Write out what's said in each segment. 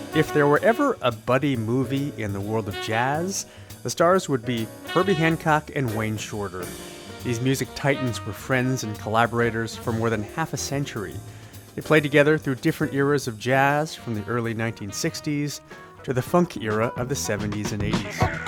If there were ever a buddy movie in the world of jazz, the stars would be Herbie Hancock and Wayne Shorter. These music titans were friends and collaborators for more than half a century. They played together through different eras of jazz, from the early 1960s to the funk era of the 70s and 80s.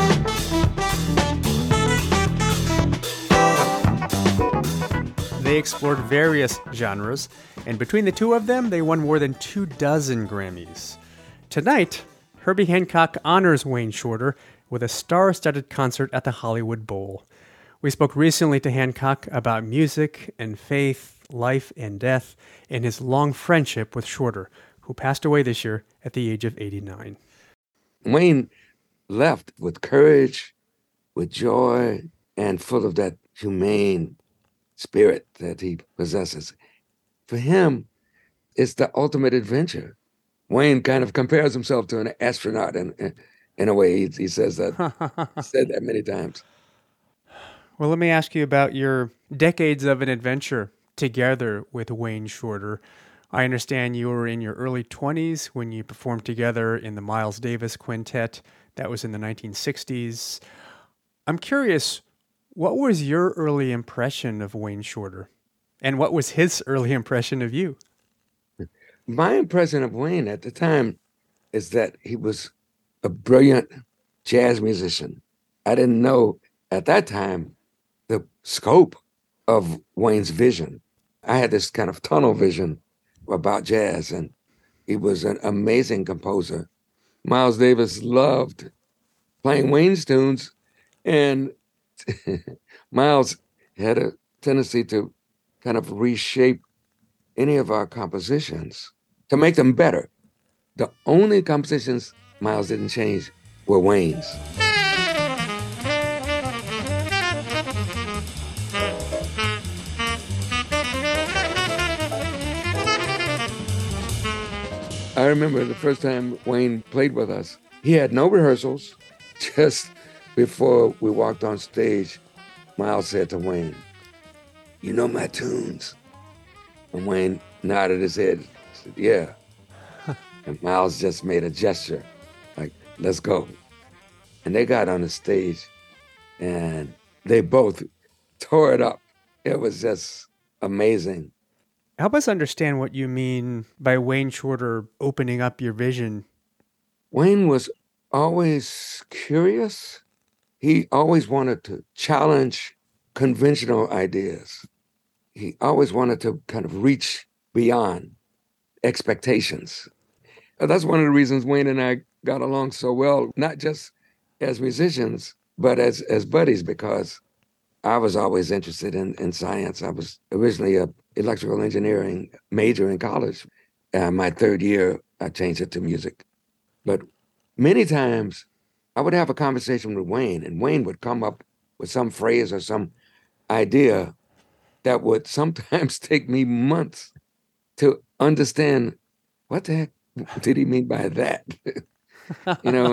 They explored various genres, and between the two of them, they won more than 24 Grammys. Tonight, Herbie Hancock honors Wayne Shorter with a star-studded concert at the Hollywood Bowl. We spoke recently to Hancock about music and faith, life and death, and his long friendship with Shorter, who passed away this year at the age of 89. Wayne left with courage, with joy, and full of that humane spirit that he possesses. For him, it's the ultimate adventure. Wayne kind of compares himself to an astronaut in a way. He says that. He said that many times. Well, let me ask you about your decades of an adventure together with Wayne Shorter. I understand you were in your early 20s when you performed together in the Miles Davis Quintet. That was in the 1960s. I'm curious, what was your early impression of Wayne Shorter? And what was his early impression of you? My impression of Wayne at the time is that he was a brilliant jazz musician. I didn't know at that time the scope of Wayne's vision. I had this kind of tunnel vision about jazz, and he was an amazing composer. Miles Davis loved playing Wayne's tunes, and Miles had a tendency to kind of reshape any of our compositions to make them better. The only compositions Miles didn't change were Wayne's. I remember the first time Wayne played with us, he had no rehearsals. Just before we walked on stage, Miles said to Wayne, "You know my tunes?" And Wayne nodded his head, said, "Yeah." And Miles just made a gesture, like, "Let's go." And they got on the stage, and they both tore it up. It was just amazing. Help us understand what you mean by Wayne Shorter opening up your vision. Wayne was always curious. He always wanted to challenge conventional ideas. He always wanted to kind of reach beyond expectations. That's one of the reasons Wayne and I got along so well, not just as musicians, but as buddies, because I was always interested in science. I was originally an electrical engineering major in college. My third year, I changed it to music. But many times, I would have a conversation with Wayne, and Wayne would come up with some phrase or some idea that would sometimes take me months to understand what the heck did he mean by that? You know.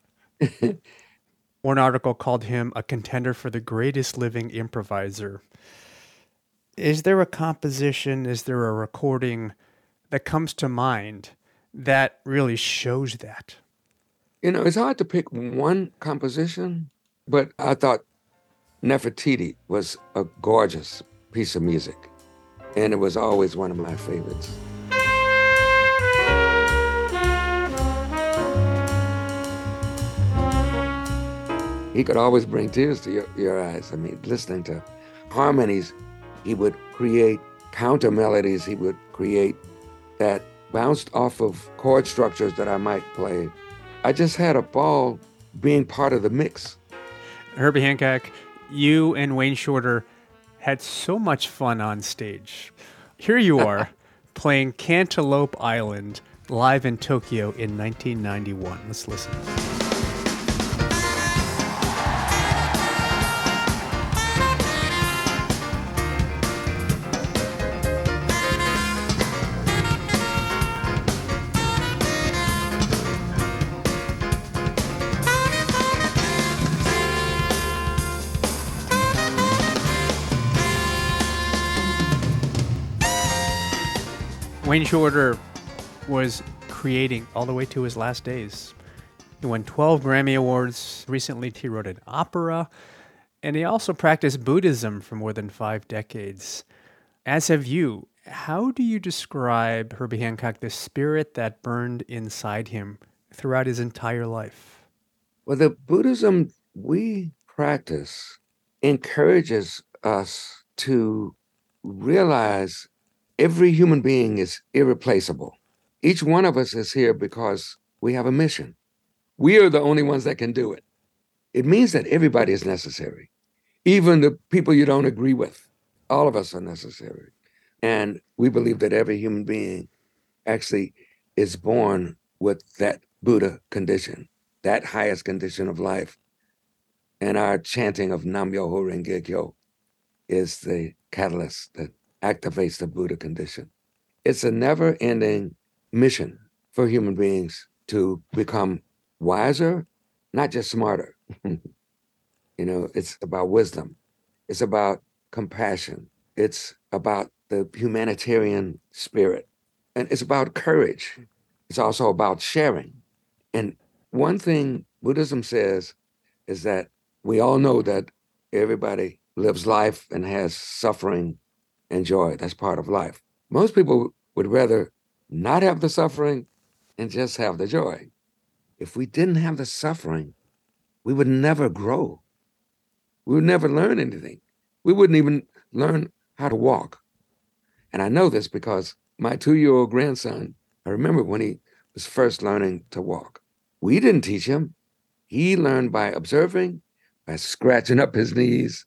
One article called him a contender for the greatest living improviser. Is there a composition, is there a recording that comes to mind that really shows that? You know, it's hard to pick one composition, but I thought Nefertiti was a gorgeous piece of music, and it was always one of my favorites. He could always bring tears to your eyes. I mean, listening to harmonies, he would create counter melodies. He would create that bounced off of chord structures that I might play. I just had a ball being part of the mix. Herbie Hancock, you and Wayne Shorter had so much fun on stage. Here you are playing Cantaloupe Island live in Tokyo in 1991. Let's listen. Wayne Shorter was creating all the way to his last days. He won 12 Grammy Awards. Recently, he wrote an opera, and he also practiced Buddhism for more than 5 decades. As have you. How do you describe Herbie Hancock, the spirit that burned inside him throughout his entire life? Well, the Buddhism we practice encourages us to realize every human being is irreplaceable. Each one of us is here because we have a mission. We are the only ones that can do it. It means that everybody is necessary, even the people you don't agree with. All of us are necessary. And we believe that every human being actually is born with that Buddha condition, that highest condition of life. And our chanting of Nam Myoho Renge Kyo is the catalyst that activates the Buddha condition. It's a never-ending mission for human beings to become wiser, not just smarter. It's about wisdom. It's about compassion. It's about the humanitarian spirit. And it's about courage. It's also about sharing. And one thing Buddhism says is that we all know that everybody lives life and has suffering and joy. That's part of life. Most people would rather not have the suffering and just have the joy. If we didn't have the suffering, we would never grow. We would never learn anything. We wouldn't even learn how to walk. And I know this because my 2-year-old grandson, I remember when he was first learning to walk. We didn't teach him. He learned by observing, by scratching up his knees,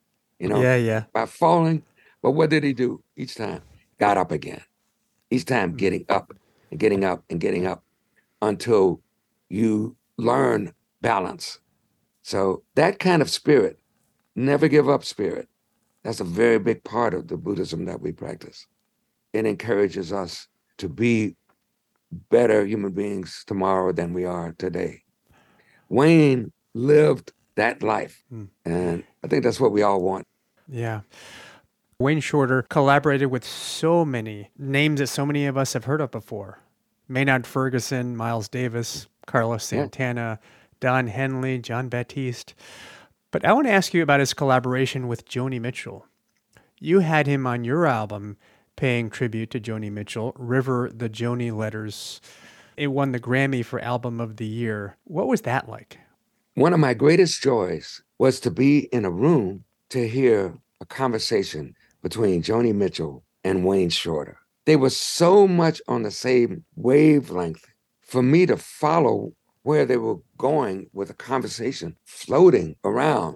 by falling. But what did he do each time? Got up again. Each time getting up and getting up and getting up until you learn balance. So that kind of spirit, never give up spirit, that's a very big part of the Buddhism that we practice. It encourages us to be better human beings tomorrow than we are today. Wayne lived that life, and I think that's what we all want. Yeah. Wayne Shorter collaborated with so many names that so many of us have heard of before. Maynard Ferguson, Miles Davis, Carlos Santana, Don Henley, John Baptiste. But I want to ask you about his collaboration with Joni Mitchell. You had him on your album paying tribute to Joni Mitchell, River the Joni Letters. It won the Grammy for Album of the Year. What was that like? One of my greatest joys was to be in a room to hear a conversation between Joni Mitchell and Wayne Shorter. They were so much on the same wavelength for me to follow where they were going with a conversation floating around.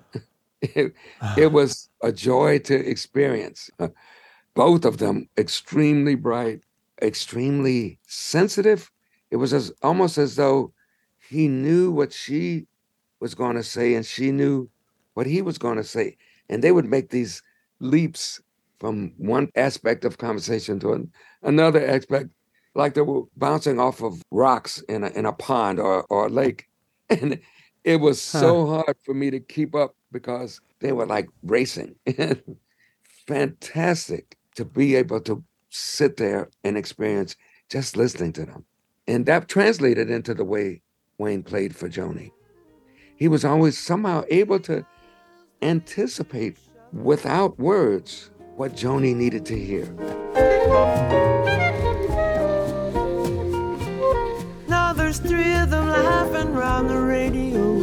It was a joy to experience. Both of them extremely bright, extremely sensitive. It was almost as though he knew what she was going to say and she knew what he was going to say. And they would make these leaps from one aspect of conversation to another aspect, like they were bouncing off of rocks in a pond or a lake. And it was so hard for me to keep up because they were like racing. Fantastic to be able to sit there and experience just listening to them. And that translated into the way Wayne played for Joni. He was always somehow able to anticipate without words what Joni needed to hear. Now there's 3 of them laughing around the radio.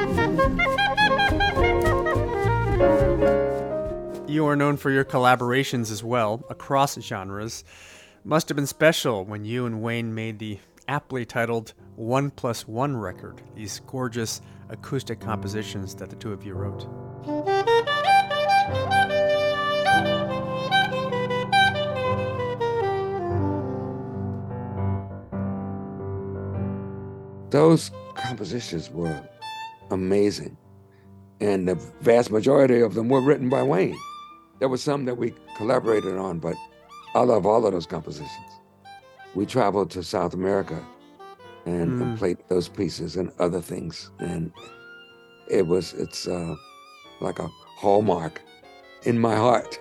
You are known for your collaborations as well, across genres. Must have been special when you and Wayne made the aptly titled 1+1 record, these gorgeous acoustic compositions that the two of you wrote. Those compositions were amazing. And the vast majority of them were written by Wayne. There were some that we collaborated on, but I love all of those compositions. We traveled to South America and played those pieces and other things. And it's like a hallmark in my heart.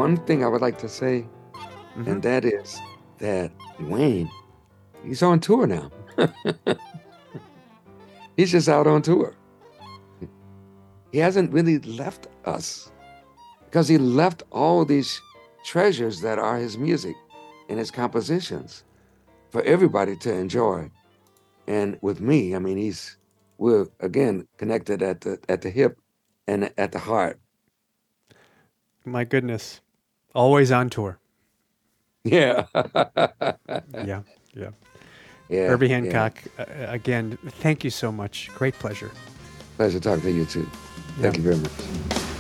one thing I would like to say, and that is that Wayne, he's on tour now. He's just out on tour. He hasn't really left us because he left all these treasures that are his music and his compositions for everybody to enjoy. And with me, I mean, we're again connected at the hip and at the heart. My goodness. Always on tour. Yeah. Yeah. Yeah. Herbie Hancock, again, thank you so much. Great pleasure. Pleasure talking to you too. Thank you very much.